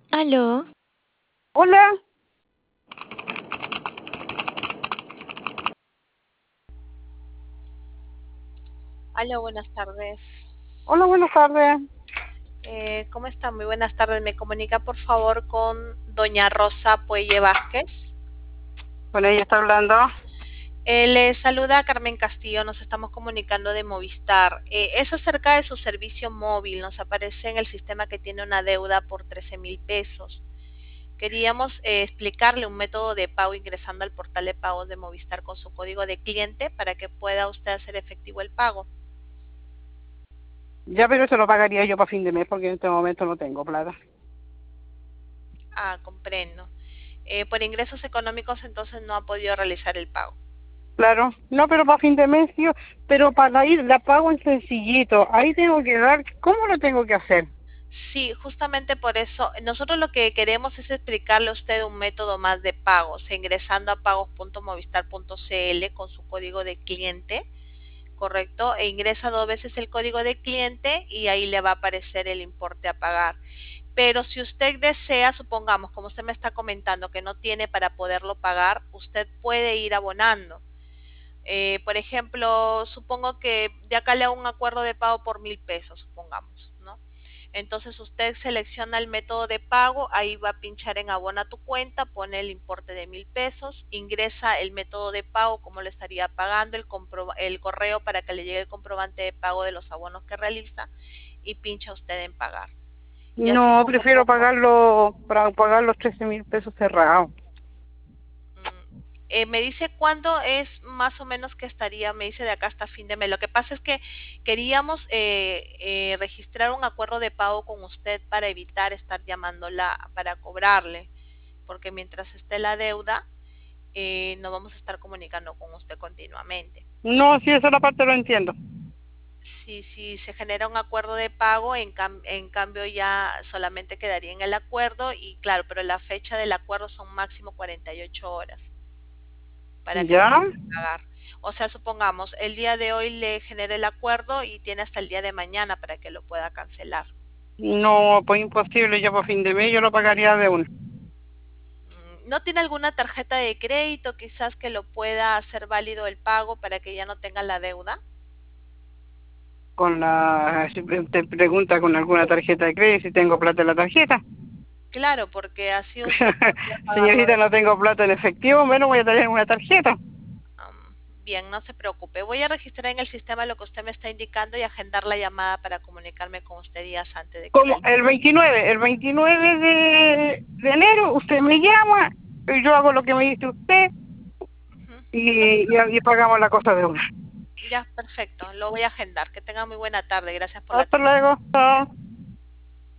Aló, Hola, Hola, buenas tardes. hola, buenas tardes. ¿Cómo está? Muy buenas tardes. ¿Me comunica por favor con doña Rosa Puelle Vázquez? Con ella está hablando. Le saluda Carmen Castillo, nos estamos comunicando de Movistar. Es acerca de su servicio móvil, nos aparece en el sistema que tiene una deuda por 13.000 pesos. Queríamos explicarle un método de pago ingresando al portal de pagos de Movistar con su código de cliente para que pueda usted hacer efectivo el pago. Ya, pero eso lo pagaría yo para fin de mes porque en este momento no tengo plata. Ah, comprendo. Por ingresos económicos entonces no ha podido realizar el pago. Claro, no, pero para fin de mes, tío, pero para ir la pago en sencillito. Ahí tengo que dar, ¿cómo lo tengo que hacer? Sí, justamente por eso, nosotros lo que queremos es explicarle a usted un método más de pago, ingresando a pagos.movistar.cl con su código de cliente, ¿correcto? E ingresa dos veces el código de cliente y ahí le va a aparecer el importe a pagar. Pero si usted desea, supongamos, como usted me está comentando, que no tiene para poderlo pagar, usted puede ir abonando. Por ejemplo, supongo que de acá le hago un acuerdo de pago por 1.000 pesos, supongamos, ¿no? Entonces usted selecciona el método de pago, ahí va a pinchar en abona tu cuenta, pone el importe de 1.000 pesos, ingresa el método de pago, como le estaría pagando, el correo para que le llegue el comprobante de pago de los abonos que realiza y pincha usted en pagar. Y así No, poco a prefiero poco. pagarlo, para pagar los 13.000 pesos cerrados. Me dice cuándo es más o menos que estaría, me dice de acá hasta fin de mes. Lo que pasa es que queríamos registrar un acuerdo de pago con usted para evitar estar llamándola para cobrarle, porque mientras esté la deuda, no vamos a estar comunicando con usted continuamente. No, sí, esa la parte lo entiendo. Si se genera un acuerdo de pago, en cambio ya solamente quedaría en el acuerdo y claro, pero la fecha del acuerdo son máximo 48 horas para que ¿Ya? pueda pagar. O sea, supongamos, el día de hoy le genera el acuerdo y tiene hasta el día de mañana para que lo pueda cancelar. No, pues imposible, ya para fin de mes yo lo pagaría de una. ¿No tiene alguna tarjeta de crédito quizás que lo pueda hacer válido el pago para que ya no tenga la deuda? Si te pregunta con alguna tarjeta de crédito si tengo plata en la tarjeta. Claro, porque así usted podría pagarlo. Señorita, no tengo plata en efectivo, menos voy a tener una tarjeta. Bien, no se preocupe. Voy a registrar en el sistema lo que usted me está indicando y agendar la llamada para comunicarme con usted días antes de que Como realice. el 29 de enero, usted me llama, y yo hago lo que me dice usted Ujú. No se y pagamos la cosa de una. Ya, perfecto. Lo voy a agendar. Que tenga muy buena tarde. Gracias por la Hasta atención. luego. Chao.